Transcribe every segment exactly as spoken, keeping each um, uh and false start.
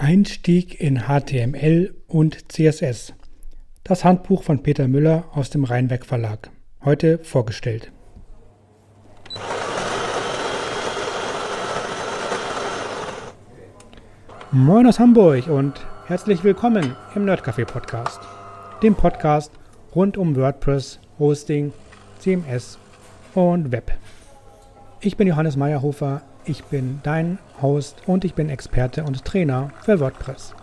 Einstieg in H T M L und C S S. Das Handbuch von Peter Müller aus dem Rheinwerk Verlag. Heute vorgestellt. Moin aus Hamburg und herzlich willkommen im Nerdcafé Podcast. Dem Podcast rund um WordPress, Hosting, C M S und Web. Ich bin Johannes Meyerhofer. Ich bin dein Host und ich bin Experte und Trainer für WordPress.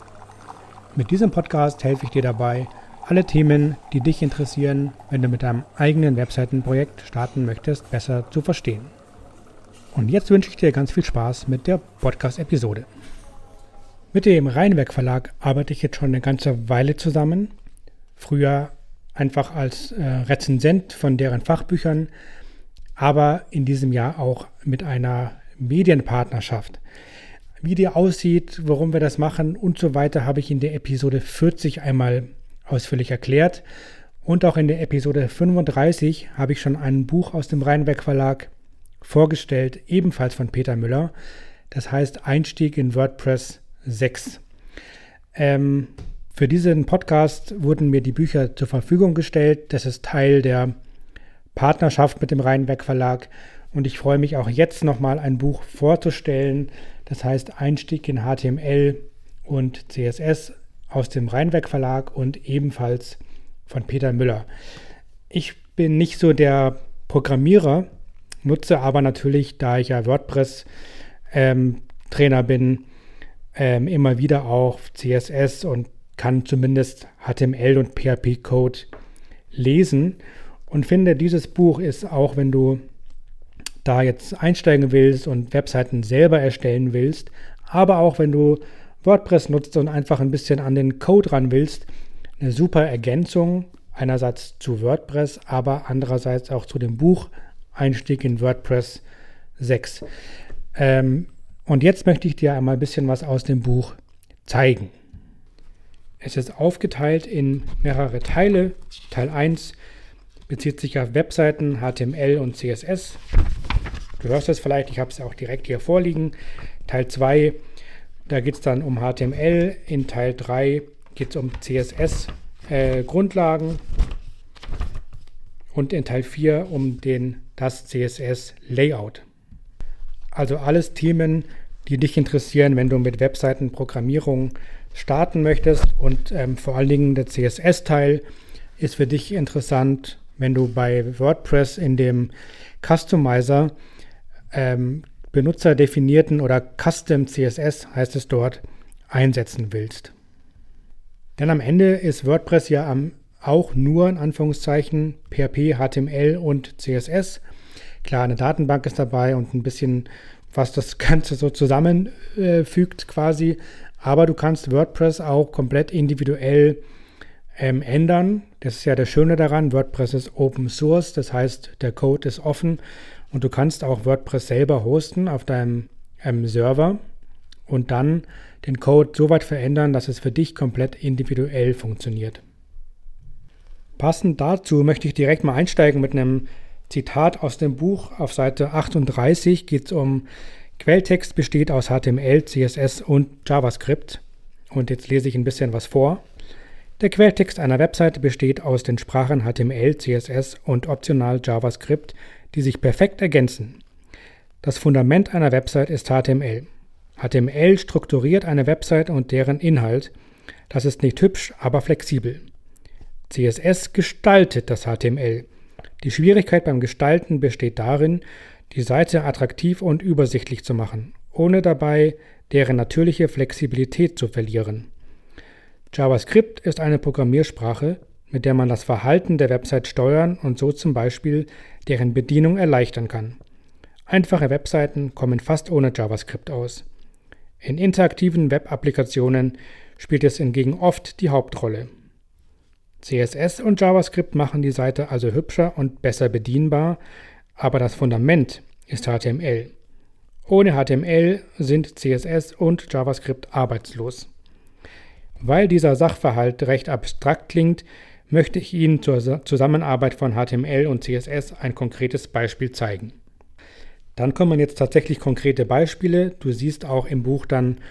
Mit diesem Podcast helfe ich dir dabei, alle Themen, die dich interessieren, wenn du mit deinem eigenen Webseitenprojekt starten möchtest, besser zu verstehen. Und jetzt wünsche ich dir ganz viel Spaß mit der Podcast-Episode. Mit dem Rheinwerk Verlag arbeite ich jetzt schon eine ganze Weile zusammen. Früher einfach als äh, Rezensent von deren Fachbüchern, aber in diesem Jahr auch mit einer Medienpartnerschaft. Wie die aussieht, warum wir das machen und so weiter, habe ich in der Episode vierzig einmal ausführlich erklärt. Und auch in der Episode fünfunddreißig habe ich schon ein Buch aus dem Rheinwerk Verlag vorgestellt, ebenfalls von Peter Müller. Das heißt Einstieg in WordPress sechs. Ähm, für diesen Podcast wurden mir die Bücher zur Verfügung gestellt. Das ist Teil der Partnerschaft mit dem Rheinwerk Verlag und ich freue mich auch jetzt nochmal ein Buch vorzustellen, das heißt Einstieg in H T M L und C S S aus dem Rheinwerk Verlag und ebenfalls von Peter Müller. Ich bin nicht so der Programmierer, nutze aber natürlich, da ich ja WordPress ähm, Trainer bin, ähm, immer wieder auch C S S und kann zumindest H T M L und P H P-Code lesen. Und finde, dieses Buch ist auch, wenn du da jetzt einsteigen willst und Webseiten selber erstellen willst, aber auch wenn du WordPress nutzt und einfach ein bisschen an den Code ran willst, eine super Ergänzung, einerseits zu WordPress, aber andererseits auch zu dem Buch Einstieg in WordPress sechs. Ähm, und jetzt möchte ich dir einmal ein bisschen was aus dem Buch zeigen. Es ist aufgeteilt in mehrere Teile. Teil eins bezieht sich auf Webseiten, H T M L und C S S. Du hörst es vielleicht, ich habe es auch direkt hier vorliegen. Teil zwei, da geht es dann um H T M L. In Teil drei geht es um C S S-Grundlagen. Äh, und in Teil vier um den, das C S S-Layout. Also alles Themen, die dich interessieren, wenn du mit Webseitenprogrammierung starten möchtest. Und ähm, vor allen Dingen der C S S-Teil ist für dich interessant, wenn du bei WordPress in dem Customizer ähm, benutzerdefinierten oder Custom C S S, heißt es dort, einsetzen willst. Denn am Ende ist WordPress ja am, auch nur in Anführungszeichen P H P, H T M L und C S S. Klar, eine Datenbank ist dabei und ein bisschen, was das Ganze so zusammenfügt äh, quasi. Aber du kannst WordPress auch komplett individuell Ähm, ändern. Das ist ja das Schöne daran, WordPress ist Open Source, das heißt, der Code ist offen und du kannst auch WordPress selber hosten auf deinem ähm, Server und dann den Code so weit verändern, dass es für dich komplett individuell funktioniert. Passend dazu möchte ich direkt mal einsteigen mit einem Zitat aus dem Buch. Auf Seite achtunddreißig geht es um Quelltext besteht aus H T M L, C S S und JavaScript. Und jetzt lese ich ein bisschen was vor. Der Quelltext einer Webseite besteht aus den Sprachen H T M L, C S S und optional JavaScript, die sich perfekt ergänzen. Das Fundament einer Website ist H T M L. H T M L strukturiert eine Website und deren Inhalt. Das ist nicht hübsch, aber flexibel. C S S gestaltet das H T M L. Die Schwierigkeit beim Gestalten besteht darin, die Seite attraktiv und übersichtlich zu machen, ohne dabei deren natürliche Flexibilität zu verlieren. JavaScript ist eine Programmiersprache, mit der man das Verhalten der Website steuern und so zum Beispiel deren Bedienung erleichtern kann. Einfache Webseiten kommen fast ohne JavaScript aus. In interaktiven Web-Applikationen spielt es hingegen oft die Hauptrolle. C S S und JavaScript machen die Seite also hübscher und besser bedienbar, aber das Fundament ist H T M L. Ohne H T M L sind C S S und JavaScript arbeitslos. Weil dieser Sachverhalt recht abstrakt klingt, möchte ich Ihnen zur Zusammenarbeit von H T M L und C S S ein konkretes Beispiel zeigen. Dann kommen jetzt tatsächlich konkrete Beispiele. Du siehst auch im Buch dann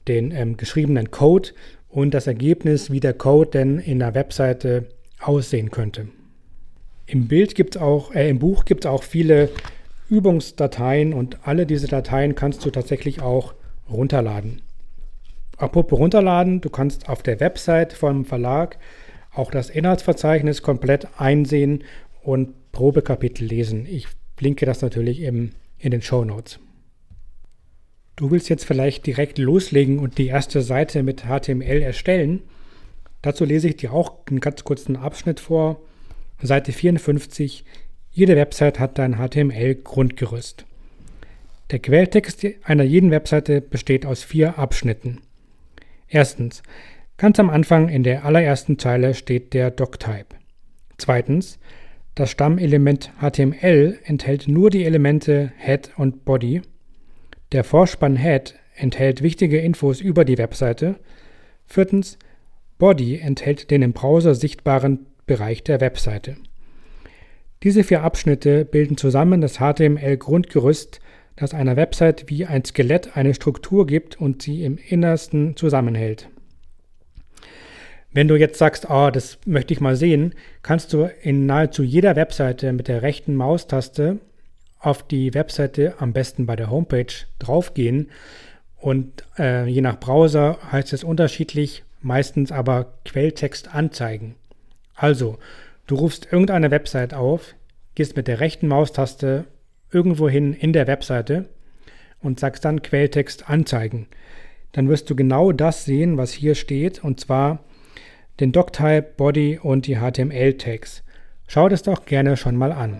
den ähm, geschriebenen Code und das Ergebnis, wie der Code denn in der Webseite aussehen könnte. Im Bild gibt's auch, äh, im Buch gibt es auch viele Übungsdateien und alle diese Dateien kannst du tatsächlich auch runterladen. Apropos runterladen, du kannst auf der Website vom Verlag auch das Inhaltsverzeichnis komplett einsehen und Probekapitel lesen. Ich linke das natürlich im, in den Shownotes. Du willst jetzt vielleicht direkt loslegen und die erste Seite mit H T M L erstellen. Dazu lese ich dir auch einen ganz kurzen Abschnitt vor. Seite vierundfünfzig. Jede Website hat ein H T M L-Grundgerüst. Der Quelltext einer jeden Webseite besteht aus vier Abschnitten. Erstens. Ganz am Anfang in der allerersten Zeile steht der Doctype. Zweitens. Das Stammelement H T M L enthält nur die Elemente Head und Body. Der Vorspann Head enthält wichtige Infos über die Webseite. Viertens. Body enthält den im Browser sichtbaren Bereich der Webseite. Diese vier Abschnitte bilden zusammen das H T M L-Grundgerüst, das einer Website wie ein Skelett eine Struktur gibt und sie im Innersten zusammenhält. Wenn du jetzt sagst, oh, das möchte ich mal sehen, kannst du in nahezu jeder Webseite mit der rechten Maustaste auf die Webseite, am besten bei der Homepage, draufgehen und äh, je nach Browser heißt es unterschiedlich, meistens aber Quelltext anzeigen. Also, du rufst irgendeine Website auf, gehst mit der rechten Maustaste irgendwo hin in der Webseite und sagst dann Quelltext anzeigen. Dann wirst du genau das sehen, was hier steht, und zwar den Doctype, Body und die H T M L-Tags. Schau das doch gerne schon mal an.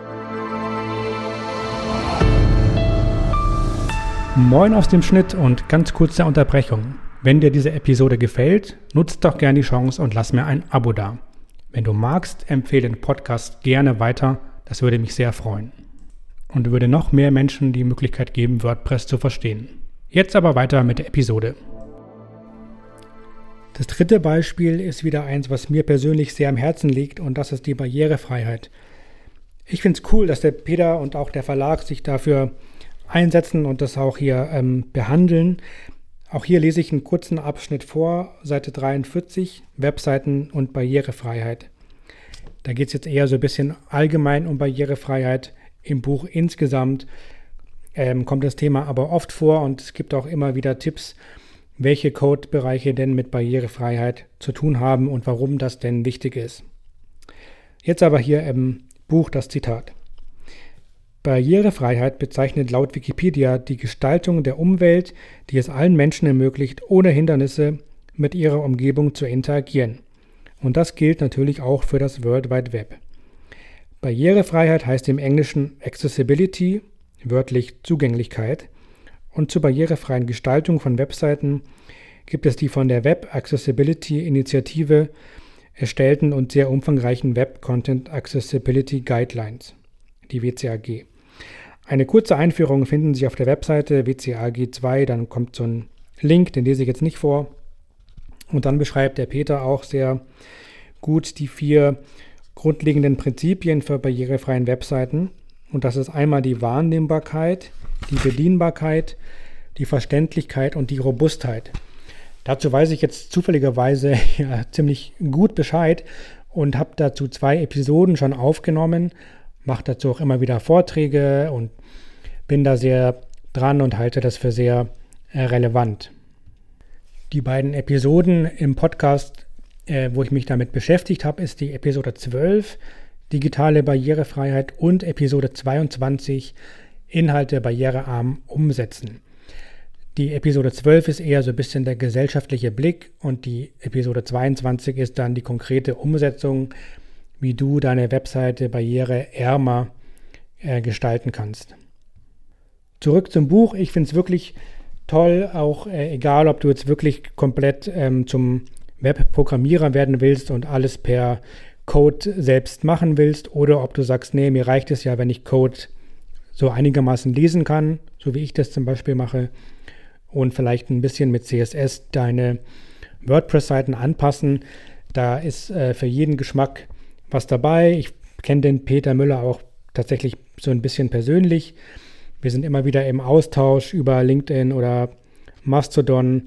Moin aus dem Schnitt und ganz kurze Unterbrechung. Wenn dir diese Episode gefällt, nutzt doch gerne die Chance und lass mir ein Abo da. Wenn du magst, empfehle den Podcast gerne weiter, das würde mich sehr freuen. Und würde noch mehr Menschen die Möglichkeit geben, WordPress zu verstehen. Jetzt aber weiter mit der Episode. Das dritte Beispiel ist wieder eins, was mir persönlich sehr am Herzen liegt, und das ist die Barrierefreiheit. Ich finde es cool, dass der Peter und auch der Verlag sich dafür einsetzen und das auch hier ähm, behandeln. Auch hier lese ich einen kurzen Abschnitt vor, Seite dreiundvierzig, Webseiten und Barrierefreiheit. Da geht es jetzt eher so ein bisschen allgemein um Barrierefreiheit. Im Buch insgesamt ähm, kommt das Thema aber oft vor und es gibt auch immer wieder Tipps, welche Codebereiche denn mit Barrierefreiheit zu tun haben und warum das denn wichtig ist. Jetzt aber hier im Buch das Zitat. Barrierefreiheit bezeichnet laut Wikipedia die Gestaltung der Umwelt, die es allen Menschen ermöglicht, ohne Hindernisse mit ihrer Umgebung zu interagieren. Und das gilt natürlich auch für das World Wide Web. Barrierefreiheit heißt im Englischen Accessibility, wörtlich Zugänglichkeit. Und zur barrierefreien Gestaltung von Webseiten gibt es die von der Web Accessibility Initiative erstellten und sehr umfangreichen Web Content Accessibility Guidelines, die W C A G. Eine kurze Einführung finden Sie auf der Webseite W C A G zwei, dann kommt so ein Link, den lese ich jetzt nicht vor. Und dann beschreibt der Peter auch sehr gut die vier grundlegenden Prinzipien für barrierefreien Webseiten. Und das ist einmal die Wahrnehmbarkeit, die Bedienbarkeit, die Verständlichkeit und die Robustheit. Dazu weiß ich jetzt zufälligerweise ja, ziemlich gut Bescheid und habe dazu zwei Episoden schon aufgenommen, mache dazu auch immer wieder Vorträge und bin da sehr dran und halte das für sehr äh, relevant. Die beiden Episoden im Podcast, äh, wo ich mich damit beschäftigt habe, ist die Episode zwölf, digitale Barrierefreiheit, und Episode zweiundzwanzig, Inhalte barrierearm umsetzen. Die Episode zwölf ist eher so ein bisschen der gesellschaftliche Blick und die Episode zweiundzwanzig ist dann die konkrete Umsetzung, wie du deine Webseite barriereärmer äh, gestalten kannst. Zurück zum Buch. Ich finde es wirklich toll, auch äh, egal, ob du jetzt wirklich komplett ähm, zum Webprogrammierer werden willst und alles per Code selbst machen willst, oder ob du sagst, nee, mir reicht es ja, wenn ich Code so einigermaßen lesen kann, so wie ich das zum Beispiel mache, und vielleicht ein bisschen mit C S S deine WordPress-Seiten anpassen. Da ist äh, für jeden Geschmack was dabei. Ich kenne den Peter Müller auch tatsächlich so ein bisschen persönlich. Wir sind immer wieder im Austausch über LinkedIn oder Mastodon.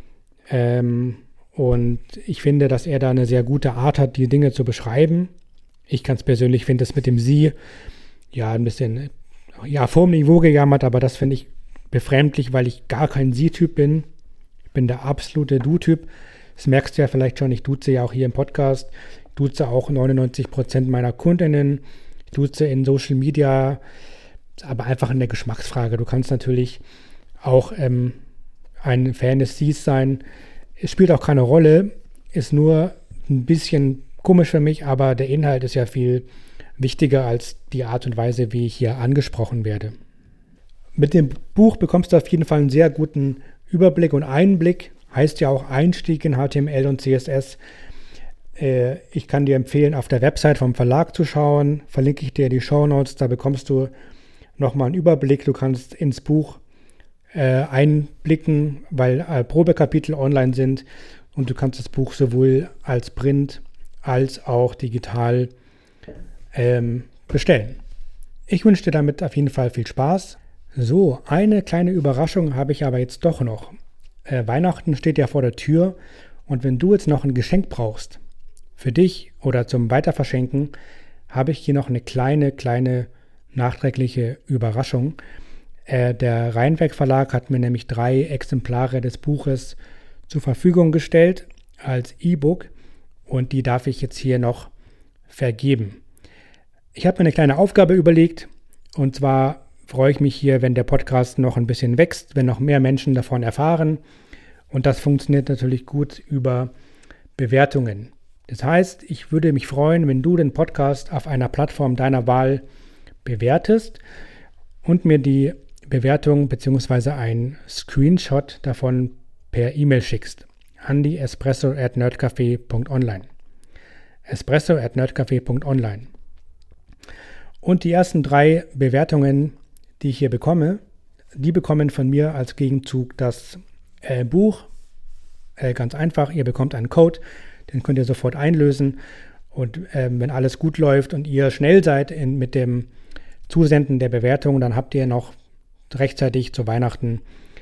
Ähm, und ich finde, dass er da eine sehr gute Art hat, die Dinge zu beschreiben. Ich ganz persönlich finde das mit dem Sie ja ein bisschen ja, vorm Niveau gejammert, aber das finde ich befremdlich, weil ich gar kein Sie-Typ bin. Ich bin der absolute Du-Typ. Das merkst du ja vielleicht schon, ich duze ja auch hier im Podcast. Ich duze auch neunundneunzig Prozent meiner KundInnen. Ich duze in Social Media, aber einfach eine Geschmacksfrage. Du kannst natürlich auch ähm, ein Fan des Cs sein. Es spielt auch keine Rolle, ist nur ein bisschen komisch für mich, aber der Inhalt ist ja viel wichtiger als die Art und Weise, wie ich hier angesprochen werde. Mit dem Buch bekommst du auf jeden Fall einen sehr guten Überblick und Einblick. Heißt ja auch Einstieg in H T M L und C S S. Äh, ich kann dir empfehlen, auf der Website vom Verlag zu schauen. Verlinke ich dir die Shownotes, da bekommst du nochmal einen Überblick. Du kannst ins Buch äh, einblicken, weil äh, Probekapitel online sind und du kannst das Buch sowohl als Print als auch digital ähm, bestellen. Ich wünsche dir damit auf jeden Fall viel Spaß. So, eine kleine Überraschung habe ich aber jetzt doch noch. Äh, Weihnachten steht ja vor der Tür und wenn du jetzt noch ein Geschenk brauchst, für dich oder zum Weiterverschenken, habe ich hier noch eine kleine, kleine nachträgliche Überraschung. Äh, der Rheinwerk Verlag hat mir nämlich drei Exemplare des Buches zur Verfügung gestellt als E-Book und die darf ich jetzt hier noch vergeben. Ich habe mir eine kleine Aufgabe überlegt und zwar freue ich mich hier, wenn der Podcast noch ein bisschen wächst, wenn noch mehr Menschen davon erfahren und das funktioniert natürlich gut über Bewertungen. Das heißt, ich würde mich freuen, wenn du den Podcast auf einer Plattform deiner Wahl bewertest und mir die Bewertung bzw. ein Screenshot davon per E-Mail schickst an die espresso at nerdcafe punkt online. espresso at nerdcafe punkt online. Und die ersten drei Bewertungen, die ich hier bekomme, die bekommen von mir als Gegenzug das äh, Buch. Äh, ganz einfach, ihr bekommt einen Code, den könnt ihr sofort einlösen. Und äh, wenn alles gut läuft und ihr schnell seid in, mit dem Zusenden der Bewertung, dann habt ihr noch rechtzeitig zu Weihnachten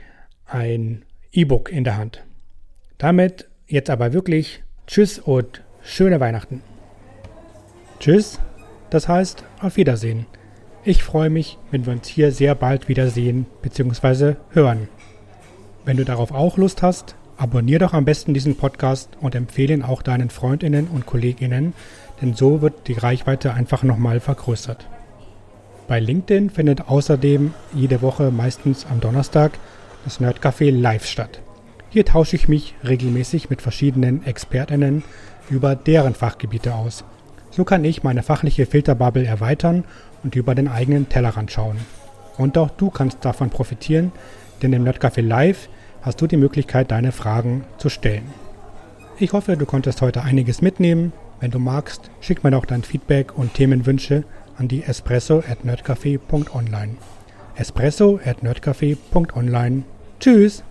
ein E-Book in der Hand. Damit jetzt aber wirklich Tschüss und schöne Weihnachten. Tschüss, das heißt auf Wiedersehen. Ich freue mich, wenn wir uns hier sehr bald wiedersehen bzw. hören. Wenn du darauf auch Lust hast, abonnier doch am besten diesen Podcast und empfehle ihn auch deinen Freundinnen und Kolleginnen, denn so wird die Reichweite einfach nochmal vergrößert. Bei LinkedIn findet außerdem jede Woche meistens am Donnerstag das Nerdcafé live statt. Hier tausche ich mich regelmäßig mit verschiedenen ExpertInnen über deren Fachgebiete aus. So kann ich meine fachliche Filterbubble erweitern und über den eigenen Tellerrand schauen. Und auch du kannst davon profitieren, denn im Nerdcafé Live hast du die Möglichkeit, deine Fragen zu stellen. Ich hoffe, du konntest heute einiges mitnehmen. Wenn du magst, schick mir doch dein Feedback und Themenwünsche an die espresso at nerdcafe punkt online. espresso at nerdcafe punkt online. Tschüss!